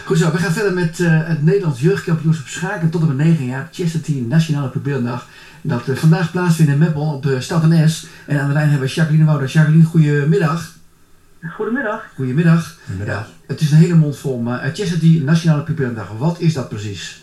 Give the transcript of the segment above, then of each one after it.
Goed zo, we gaan verder met het Nederlands jeugdkampioenschap schaken tot en met 9 jaar. Chesterton Nationale Pupillendag. Dat vandaag plaatsvindt in Meppel op Stad NS. En aan de lijn hebben we Jacqueline Wouter. Jacqueline, goedemiddag. Goedemiddag. Goedemiddag. Ja, het is een hele mond vol, maar Chesterton Nationale Pupillendag, wat is dat precies?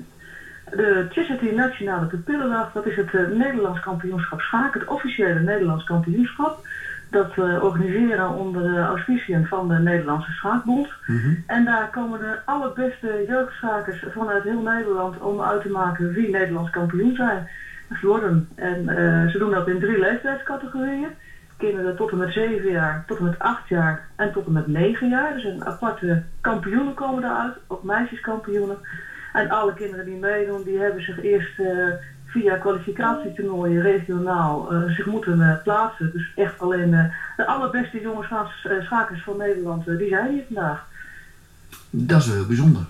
De Chesterton Nationale Pupillendag, dat is het Nederlands kampioenschap schaken, het officiële Nederlands kampioenschap. Dat organiseren onder de auspiciën van de Nederlandse Schaakbond. En daar komen de allerbeste jeugdschakers vanuit heel Nederland om uit te maken wie Nederlands kampioen zijn. Worden. En ze doen dat in 3 leeftijdscategorieën. Kinderen tot en met 7 jaar, tot en met 8 jaar en tot en met 9 jaar. Dus een aparte kampioenen komen daaruit, ook meisjeskampioenen. En alle kinderen die meedoen, die hebben zich eerst via kwalificatietoernooien regionaal zich moeten plaatsen. Dus echt alleen de allerbeste jonge schakers van Nederland, die zijn hier vandaag. Dat is wel heel bijzonder.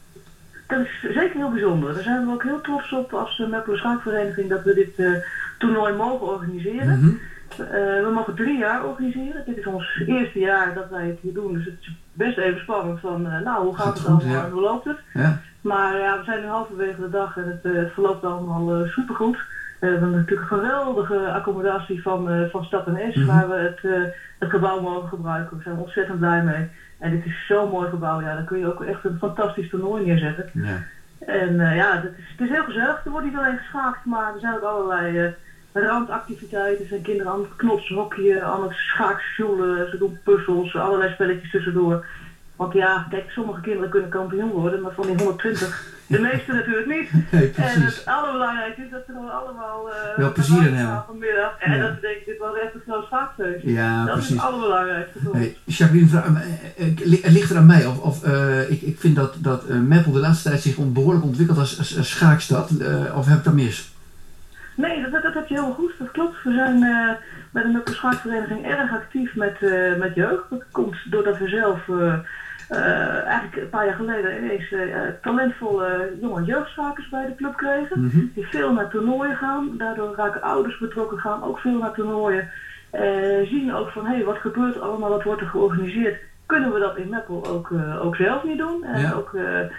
Dat is zeker heel bijzonder. Daar zijn we ook heel trots op als Meppelen Schaakvereniging dat we dit toernooi mogen organiseren. We mogen 3 jaar organiseren. Dit is ons eerste jaar dat wij het hier doen. Dus het is best even spannend van, hoe gaat het allemaal en hoe loopt het? Ja. Maar ja, we zijn nu halverwege de dag en het verloopt allemaal supergoed. We hebben natuurlijk een geweldige accommodatie van Stad NS, waar we het gebouw mogen gebruiken. We zijn er ontzettend blij mee. En dit is zo'n mooi gebouw, ja, daar kun je ook echt een fantastisch toernooi neerzetten. Ja. En het is heel gezellig. Er wordt niet alleen geschaakt, maar er zijn ook allerlei randactiviteiten. Er zijn kinderen aan het knotshokje, aan het schaaksjoelen, ze doen puzzels, allerlei spelletjes tussendoor. Want ja, kijk, sommige kinderen kunnen kampioen worden, maar van die 120, de meeste natuurlijk niet. Nee, en het allerbelangrijkste is dat ze gewoon allemaal wel plezier in hebben vanmiddag. En dat betekent dit wel echt een groot schaakfeest. Ja, dat precies. is het allerbelangrijkste voor ons. Hey, Jacqueline, het ligt er aan mij. Ik vind dat Meppel de laatste tijd zich behoorlijk ontwikkelt als schaakstad. Of heb ik dat mis? Nee, dat heb je heel goed. Dat klopt. We zijn met de Meppel Schaakvereniging erg actief met jeugd. Dat komt doordat we zelf eigenlijk een paar jaar geleden ineens talentvolle jonge jeugdschakers bij de club kregen. Die veel naar toernooien gaan. Daardoor raken ouders betrokken, gaan ook veel naar toernooien. Zien ook van, wat gebeurt er allemaal, wat wordt er georganiseerd. Kunnen we dat in Meppel ook zelf niet doen? En ook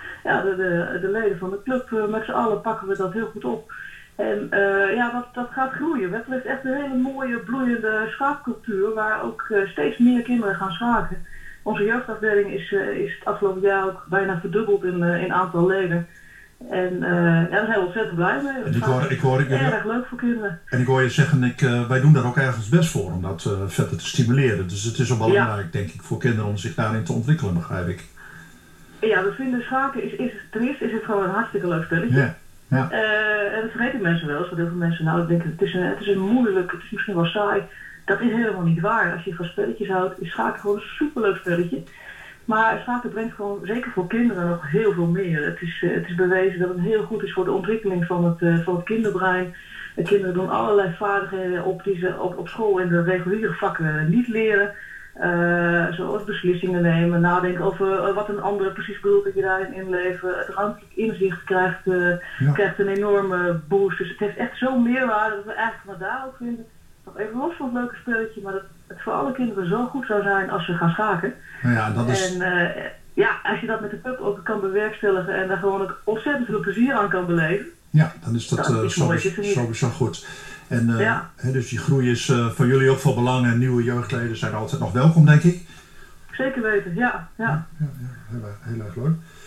de leden van de club, met z'n allen pakken we dat heel goed op. En dat gaat groeien. Meppel heeft echt een hele mooie, bloeiende schaakcultuur waar ook steeds meer kinderen gaan schaken. Onze jeugdafdeling is het afgelopen jaar ook bijna verdubbeld in aantal leden. En daar zijn we ontzettend blij mee. Ik hoor erg leuk voor kinderen. En ik hoor je zeggen, wij doen daar ook ergens best voor om dat verder te stimuleren. Dus het is ook belangrijk, denk ik, voor kinderen om zich daarin te ontwikkelen, begrijp ik. Ja, we vinden schaken ten eerste is het gewoon een hartstikke leuk spelletje. Ja. En dat vergeten mensen wel eens. Want heel veel mensen denken, het is een moeilijk, het is misschien wel saai. Dat is helemaal niet waar. Als je van spelletjes houdt, is schaken gewoon een superleuk spelletje. Maar schaken brengt gewoon, zeker voor kinderen, nog heel veel meer. Het is bewezen dat het heel goed is voor de ontwikkeling van het kinderbrein. De kinderen doen allerlei vaardigheden op die ze op school in de reguliere vakken niet leren. Zoals beslissingen nemen, nadenken over wat een andere precies bedoelt dat je daarin inleven. Het ruimtelijk inzicht krijgt een enorme boost. Dus het heeft echt zo'n meerwaarde dat we eigenlijk van daar ook vinden. Nog even los van het leuke spelletje, maar dat het voor alle kinderen zo goed zou zijn als ze gaan schaken. Ja, dat is... En als je dat met de pup ook kan bewerkstelligen en daar gewoon ook ontzettend veel plezier aan kan beleven. Ja, dan is dat sowieso goed. En dus die groei is voor jullie ook van belang en nieuwe jeugdleden zijn altijd nog welkom, denk ik. Zeker weten, ja. Heel erg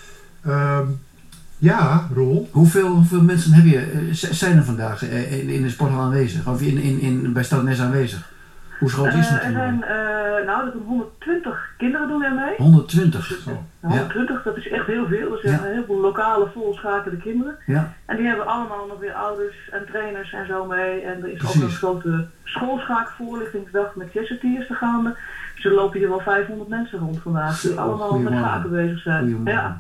leuk. Roel. Hoeveel mensen heb je, zijn er vandaag in de sporthal aanwezig? Of bij Stad NS aanwezig? Hoe groot is het? Er doen 120 kinderen doen er mee. 120? 120, dat is echt heel veel. Er zijn een heleboel lokale volschakelde kinderen. Ja. En die hebben allemaal nog weer ouders en trainers en zo mee. En er is ook een grote schoolschaakvoorlichtingsdag met Chestertiers te gaande. Dus er lopen hier wel 500 mensen rond vandaag die allemaal met schaken bezig zijn.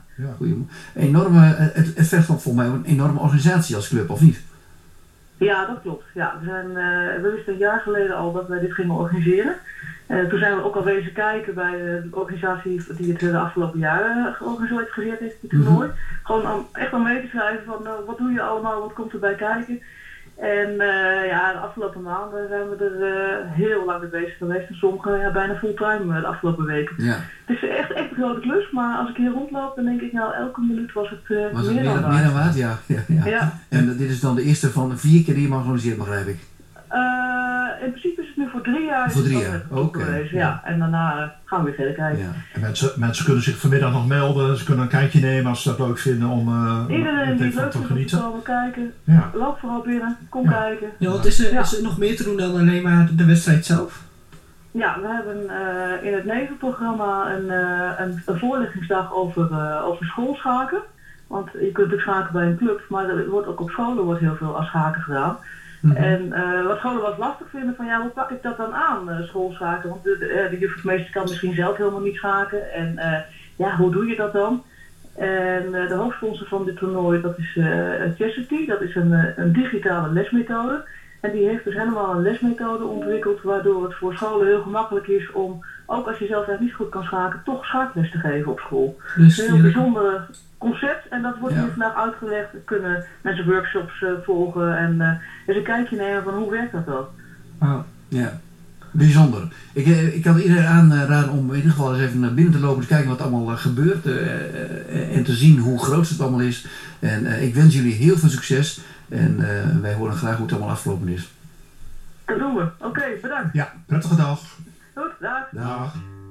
Het vergt volgens mij een enorme organisatie als club, of niet? Ja, dat klopt. Ja, we wisten een jaar geleden al dat wij dit gingen organiseren. Toen zijn we ook al wezen kijken bij de organisatie die het de afgelopen jaren georganiseerd heeft, het toernooi. Gewoon echt om mee te schrijven van wat doe je allemaal, wat komt erbij kijken. En de afgelopen maanden zijn we er heel lang mee bezig geweest. En sommigen bijna fulltime de afgelopen weken. Ja. Het is echt een grote klus, maar als ik hier rondloop, dan denk ik elke minuut was het meer dan waard. Ja. En dit is dan de eerste van 4 keer die je mag organiseren, begrijp ik? In principe is het nu voor 3 jaar. Voor 3 jaar, oké. Ja, en daarna gaan we weer verder kijken. Ja. En mensen kunnen zich vanmiddag nog melden, ze kunnen een kijkje nemen als ze dat leuk vinden om iedereen die het leuk vindt om te komen kijken, loop vooral binnen, kom kijken. Ja, want is er nog meer te doen dan alleen maar de wedstrijd zelf? Ja, we hebben in het nevenprogramma een voorlichtingsdag over schoolschaken. Want je kunt natuurlijk schaken bij een club, maar er wordt ook op scholen heel veel als schaken gedaan. Mm-hmm. En wat scholen wel lastig vinden van hoe pak ik dat dan aan, schoolschaken? Want de juffrouw kan misschien zelf helemaal niet schaken. En hoe doe je dat dan? En de hoofdsponsor van dit toernooi, dat is Chessity. Dat is een digitale lesmethode. En die heeft dus helemaal een lesmethode ontwikkeld, waardoor het voor scholen heel gemakkelijk is om, ook als je zelf echt niet goed kan schaken, toch schaakles te geven op school. Dus een heel bijzondere concept en dat wordt hier vandaag uitgelegd. Er kunnen mensen workshops volgen en eens een kijkje nemen van hoe werkt dat dan. Ja, bijzonder. Ik kan iedereen aanraden om in ieder geval eens even naar binnen te lopen, te kijken wat allemaal gebeurt en te zien hoe groot het allemaal is. En ik wens jullie heel veel succes en wij horen graag hoe het allemaal afgelopen is. Dat doen we. Oké, bedankt. Ja, prettige dag. Goed, dag. Dag.